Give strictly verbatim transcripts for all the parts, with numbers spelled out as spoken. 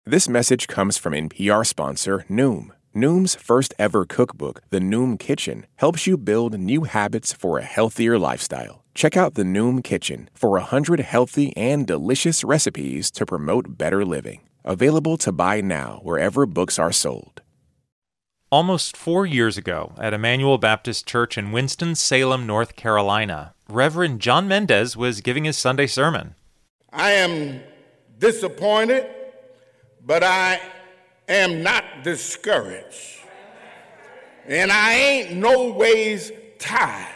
This message comes from N P R sponsor Noom. Noom's first ever cookbook, The Noom Kitchen, helps you build new habits for a healthier lifestyle. Check out The Noom Kitchen for one hundred healthy and delicious recipes to promote better living. Available to buy now wherever books are sold. Almost four years ago, at Emmanuel Baptist Church in Winston-Salem, North Carolina, Reverend John Mendez was giving his Sunday sermon. I am disappointed, but I am not discouraged. And I ain't no ways tired.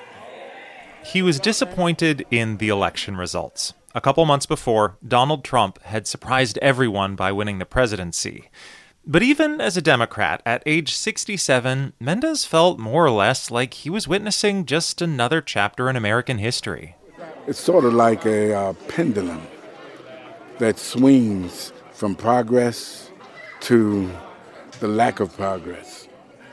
He was disappointed in the election results. A couple months before, Donald Trump had surprised everyone by winning the presidency. But even as a Democrat, at age sixty-seven, Mendez felt more or less like he was witnessing just another chapter in American history. It's sort of like a uh, pendulum that swings from progress to the lack of progress.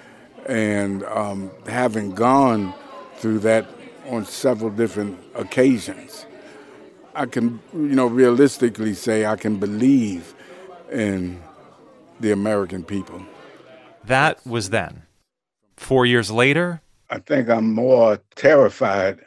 And um, having gone through that on several different occasions, I can, you know, realistically say I can believe in the American people. That was then. Four years later, I think I'm more terrified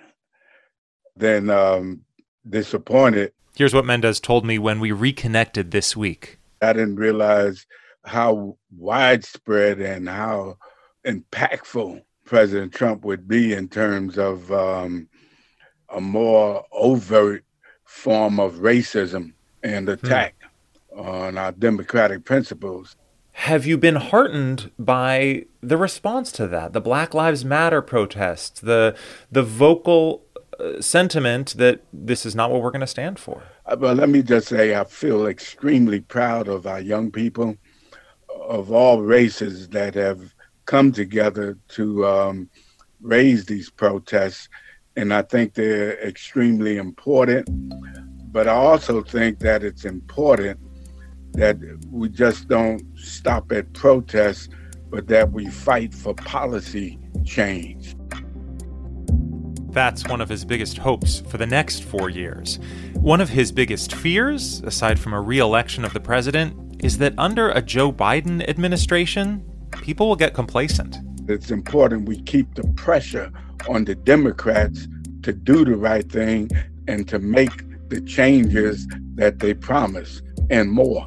than um, disappointed. Here's what Mendez told me when we reconnected this week. I didn't realize how widespread and how impactful President Trump would be in terms of um, a more overt form of racism and attack hmm. on our democratic principles. Have you been heartened by the response to that, the Black Lives Matter protests, the the vocal uh, sentiment that this is not what we're going to stand for? Uh, but let me just say I feel extremely proud of our young people of all races that have come together to um, raise these protests. And I think they're extremely important. But I also think that it's important that we just don't stop at protests, but that we fight for policy change. That's one of his biggest hopes for the next four years. One of his biggest fears, aside from a re-election of the president, is that under a Joe Biden administration, people will get complacent. It's important we keep the pressure on the Democrats to do the right thing and to make the changes that they promise and more.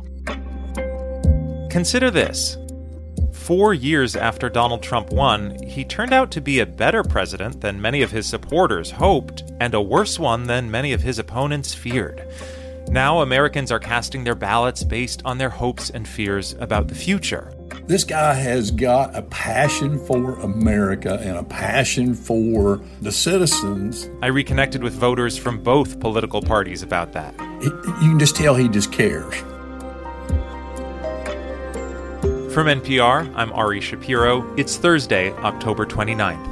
Consider this. Four years after Donald Trump won, he turned out to be a better president than many of his supporters hoped, and a worse one than many of his opponents feared. Now Americans are casting their ballots based on their hopes and fears about the future. This guy has got a passion for America and a passion for the citizens. I reconnected with voters from both political parties about that. You can just tell he just cares. From N P R, I'm Ari Shapiro. It's Thursday, October twenty-ninth.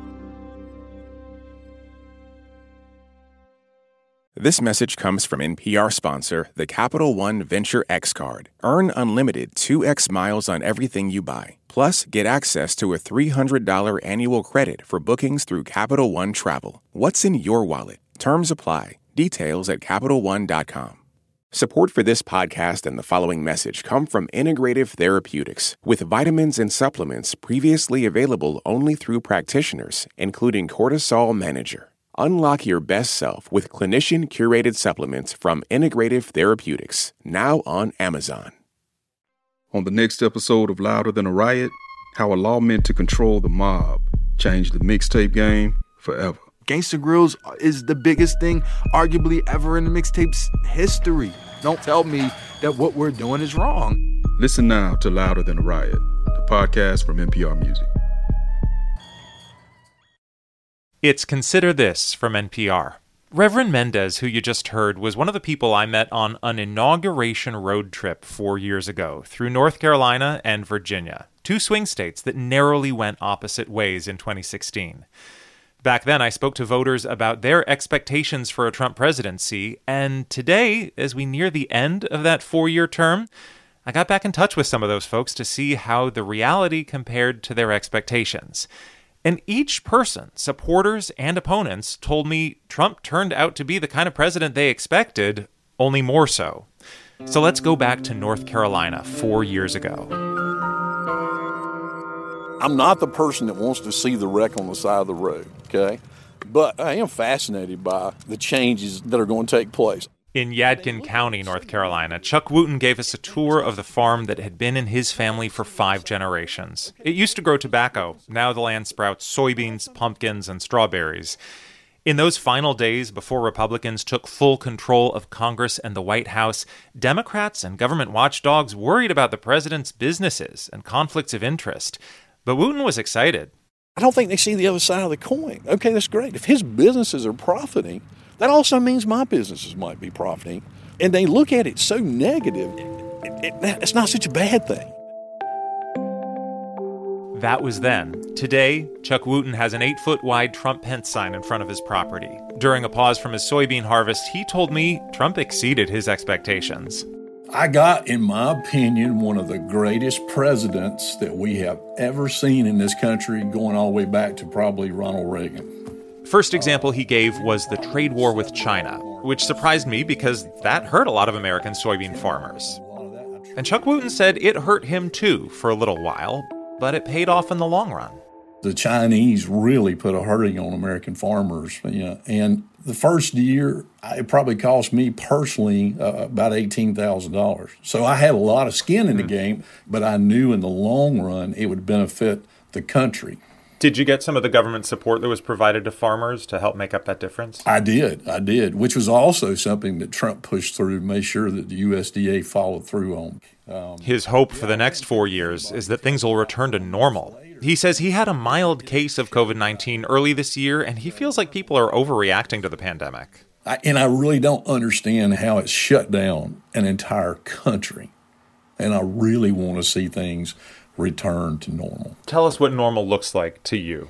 This message comes from N P R sponsor, the Capital One Venture X Card. Earn unlimited two x miles on everything you buy. Plus, get access to a three hundred dollars annual credit for bookings through Capital One Travel. What's in your wallet? Terms apply. Details at Capital One dot com. Support for this podcast and the following message come from Integrative Therapeutics, with vitamins and supplements previously available only through practitioners, including Cortisol Manager. Unlock your best self with clinician-curated supplements from Integrative Therapeutics, now on Amazon. On the next episode of Louder Than a Riot, how a law meant to control the mob changed the mixtape game forever. Gangsta Grillz is the biggest thing arguably ever in the mixtape's history. Don't tell me that what we're doing is wrong. Listen now to Louder Than a Riot, the podcast from N P R Music. It's Consider This from N P R. Reverend Mendez, who you just heard, was one of the people I met on an inauguration road trip four years ago through North Carolina and Virginia, two swing states that narrowly went opposite ways in twenty sixteen. Back then, I spoke to voters about their expectations for a Trump presidency, and today, as we near the end of that four-year term, I got back in touch with some of those folks to see how the reality compared to their expectations. And each person, supporters and opponents, told me Trump turned out to be the kind of president they expected, only more so. So let's go back to North Carolina four years ago. I'm not the person that wants to see the wreck on the side of the road, okay? But I am fascinated by the changes that are going to take place. In Yadkin County, North Carolina, Chuck Wooten gave us a tour of the farm that had been in his family for five generations. It used to grow tobacco. Now the land sprouts soybeans, pumpkins, and strawberries. In those final days before Republicans took full control of Congress and the White House, Democrats and government watchdogs worried about the president's businesses and conflicts of interest. But Wooten was excited. I don't think they see the other side of the coin. Okay, that's great. If his businesses are profiting, that also means my businesses might be profiting. And they look at it so negative, it, it, it's not such a bad thing. That was then. Today, Chuck Wooten has an eight-foot-wide Trump-Pence sign in front of his property. During a pause from his soybean harvest, he told me Trump exceeded his expectations. I got, in my opinion, one of the greatest presidents that we have ever seen in this country, going all the way back to probably Ronald Reagan. First example he gave was the trade war with China, which surprised me because that hurt a lot of American soybean farmers. And Chuck Wooten said it hurt him too for a little while, but it paid off in the long run. The Chinese really put a hurting on American farmers, you know, and the first year, it probably cost me personally uh, about eighteen thousand dollars. So I had a lot of skin in the game, but I knew in the long run it would benefit the country. Did you get some of the government support that was provided to farmers to help make up that difference? I did, I did, which was also something that Trump pushed through, made sure that the U S D A followed through on. Um, His hope for the next four years is that things will return to normal. He says he had a mild case of covid nineteen early this year, and he feels like people are overreacting to the pandemic. I, and I really don't understand how it's shut down an entire country. And I really want to see things return to normal. Tell us what normal looks like to you.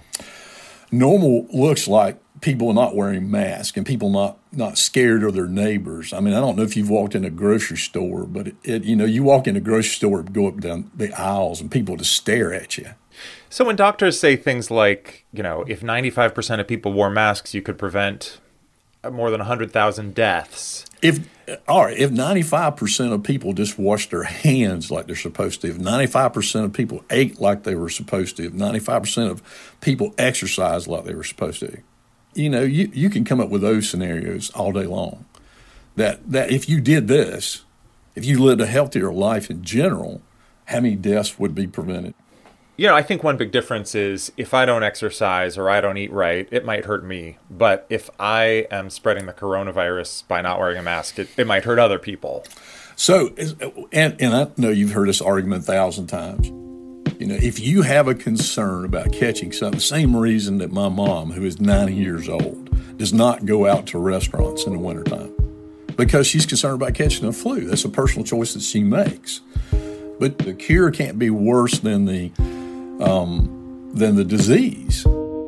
Normal looks like people not wearing masks and people not, not scared of their neighbors. I mean, I don't know if you've walked in a grocery store, but it, it you know, you walk in a grocery store and go up down the aisles and people just stare at you. So when doctors say things like, you know, if ninety-five percent of people wore masks, you could prevent more than one hundred thousand deaths. If all right, if ninety-five percent of people just washed their hands like they're supposed to, if ninety-five percent of people ate like they were supposed to, if ninety-five percent of people exercised like they were supposed to, you know, you, you can come up with those scenarios all day long. That that if you did this, if you lived a healthier life in general, how many deaths would be prevented? You know, I think one big difference is if I don't exercise or I don't eat right, it might hurt me. But if I am spreading the coronavirus by not wearing a mask, it, it might hurt other people. So, and, and I know you've heard this argument a thousand times. You know, if you have a concern about catching something, the same reason that my mom, who is ninety years old, does not go out to restaurants in the wintertime because she's concerned about catching the flu. That's a personal choice that she makes. But the cure can't be worse than the Um, than the disease.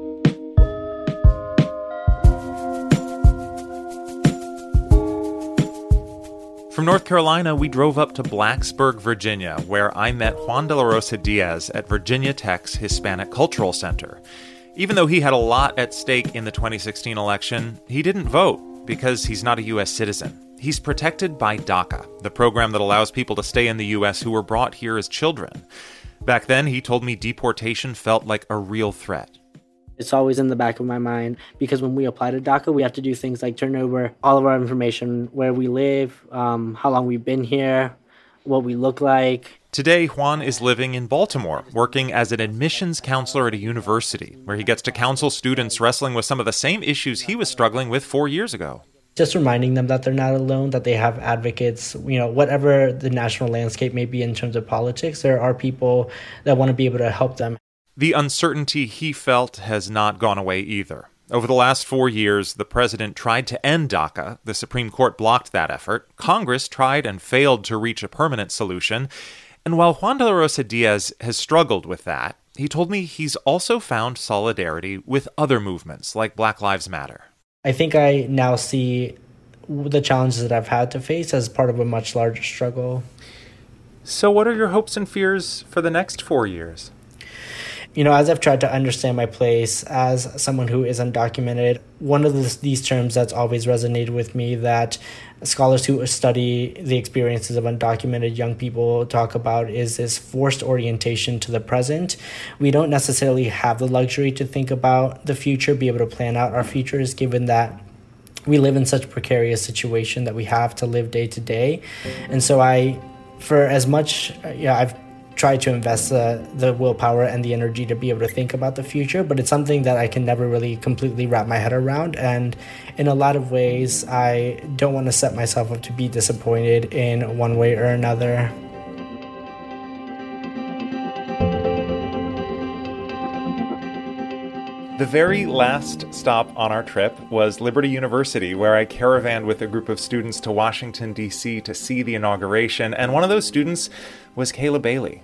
From North Carolina, we drove up to Blacksburg, Virginia, where I met Juan De La Rosa Diaz at Virginia Tech's Hispanic Cultural Center. Even though he had a lot at stake in the twenty sixteen election, he didn't vote because he's not a U S citizen. He's protected by DACA, the program that allows people to stay in the U S who were brought here as children. Back then, he told me deportation felt like a real threat. It's always in the back of my mind because when we apply to DACA, we have to do things like turn over all of our information, where we live, um, how long we've been here, what we look like. Today, Juan is living in Baltimore, working as an admissions counselor at a university, where he gets to counsel students wrestling with some of the same issues he was struggling with four years ago. Just reminding them that they're not alone, that they have advocates, you know, whatever the national landscape may be in terms of politics, there are people that want to be able to help them. The uncertainty he felt has not gone away either. Over the last four years, the president tried to end DACA. The Supreme Court blocked that effort. Congress tried and failed to reach a permanent solution. And while Juan De La Rosa Diaz has struggled with that, he told me he's also found solidarity with other movements like Black Lives Matter. I think I now see the challenges that I've had to face as part of a much larger struggle. So what are your hopes and fears for the next four years? You know, as I've tried to understand my place as someone who is undocumented, one of the, these terms that's always resonated with me that scholars who study the experiences of undocumented young people talk about is this forced orientation to the present. We don't necessarily have the luxury to think about the future, be able to plan out our futures, given that we live in such a precarious situation that we have to live day to day. And so I, for as much, yeah, I've tried to invest uh, the willpower and the energy to be able to think about the future, but it's something that I can never really completely wrap my head around. And in a lot of ways, I don't want to set myself up to be disappointed in one way or another. The very last stop on our trip was Liberty University, where I caravanned with a group of students to Washington, D C to see the inauguration, and one of those students was Kayla Bailey.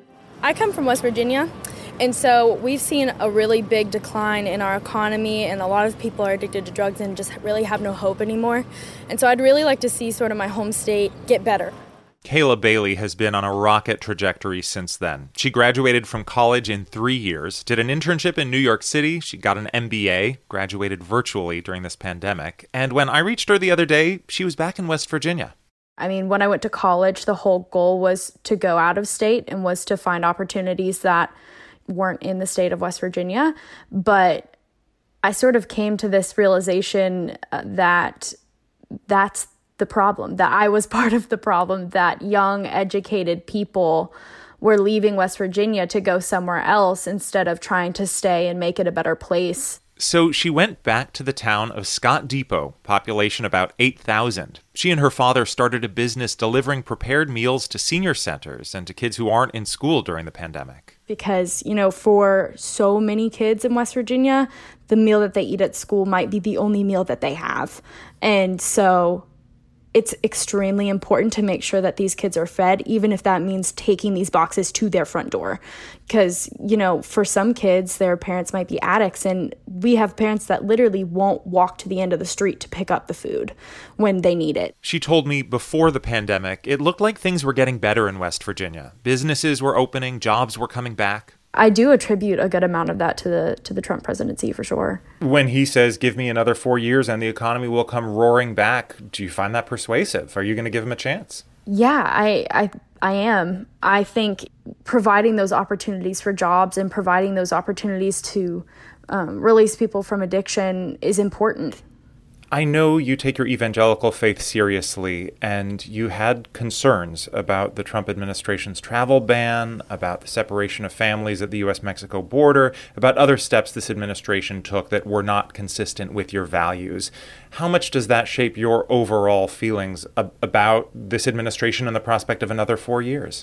I come from West Virginia, and so we've seen a really big decline in our economy, and a lot of people are addicted to drugs and just really have no hope anymore. And so I'd really like to see sort of my home state get better. Kayla Bailey has been on a rocket trajectory since then. She graduated from college in three years, did an internship in New York City, she got an M B A, graduated virtually during this pandemic, and when I reached her the other day, she was back in West Virginia. I mean, when I went to college, the whole goal was to go out of state and was to find opportunities that weren't in the state of West Virginia. But I sort of came to this realization uh, that that's the problem, that I was part of the problem, that young, educated people were leaving West Virginia to go somewhere else instead of trying to stay and make it a better place. So she went back to the town of Scott Depot, population about eight thousand. She and her father started a business delivering prepared meals to senior centers and to kids who aren't in school during the pandemic. Because, you know, for so many kids in West Virginia, the meal that they eat at school might be the only meal that they have. And so it's extremely important to make sure that these kids are fed, even if that means taking these boxes to their front door. Because, you know, for some kids, their parents might be addicts, and we have parents that literally won't walk to the end of the street to pick up the food when they need it. She told me before the pandemic, it looked like things were getting better in West Virginia. Businesses were opening, jobs were coming back. I do attribute a good amount of that to the to the Trump presidency, for sure. When he says, give me another four years and the economy will come roaring back, do you find that persuasive? Are you going to give him a chance? Yeah, I, I, I am. I think providing those opportunities for jobs and providing those opportunities to um, release people from addiction is important. I know you take your evangelical faith seriously, and you had concerns about the Trump administration's travel ban, about the separation of families at the U S Mexico border, about other steps this administration took that were not consistent with your values. How much does that shape your overall feelings ab- about this administration and the prospect of another four years?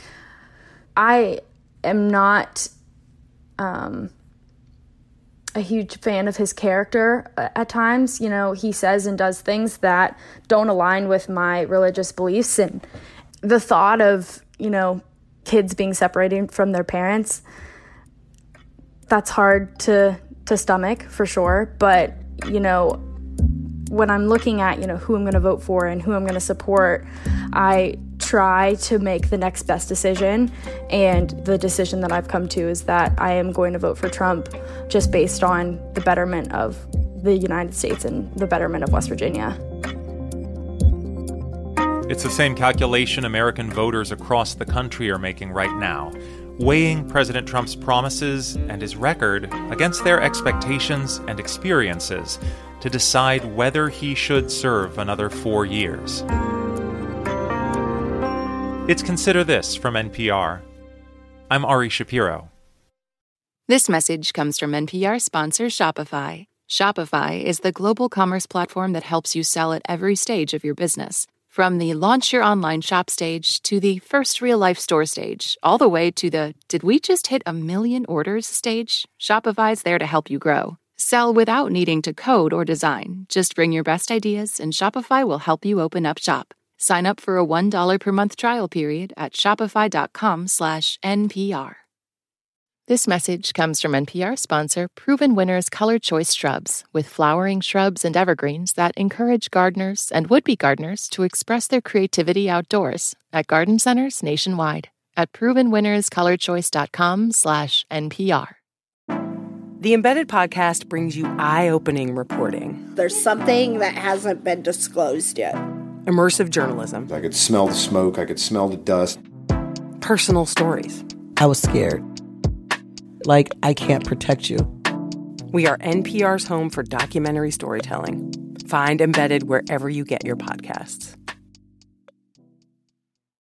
I am not Um, a huge fan of his character at times. You know, he says and does things that don't align with my religious beliefs. And the thought of, you know, kids being separated from their parents, that's hard to, to stomach for sure. But, you know, when I'm looking at, you know, who I'm going to vote for and who I'm going to support, I try to make the next best decision. And the decision that I've come to is that I am going to vote for Trump just based on the betterment of the United States and the betterment of West Virginia. It's the same calculation American voters across the country are making right now, weighing President Trump's promises and his record against their expectations and experiences to decide whether he should serve another four years. It's Consider This from N P R. I'm Ari Shapiro. This message comes from N P R sponsor Shopify. Shopify is the global commerce platform that helps you sell at every stage of your business. From the launch your online shop stage to the first real-life store stage, all the way to the did we just hit a million orders stage, Shopify's there to help you grow. Sell without needing to code or design. Just bring your best ideas and Shopify will help you open up shop. Sign up for a one dollar per month trial period at shopify.com slash NPR. This message comes from N P R sponsor Proven Winners Color Choice Shrubs, with flowering shrubs and evergreens that encourage gardeners and would-be gardeners to express their creativity outdoors at garden centers nationwide. at proven winners color choice dot com slash N P R. The Embedded podcast brings you eye-opening reporting. There's something that hasn't been disclosed yet. Immersive journalism. I could smell the smoke. I could smell the dust. Personal stories. I was scared. Like, I can't protect you. We are N P R's home for documentary storytelling. Find Embedded wherever you get your podcasts.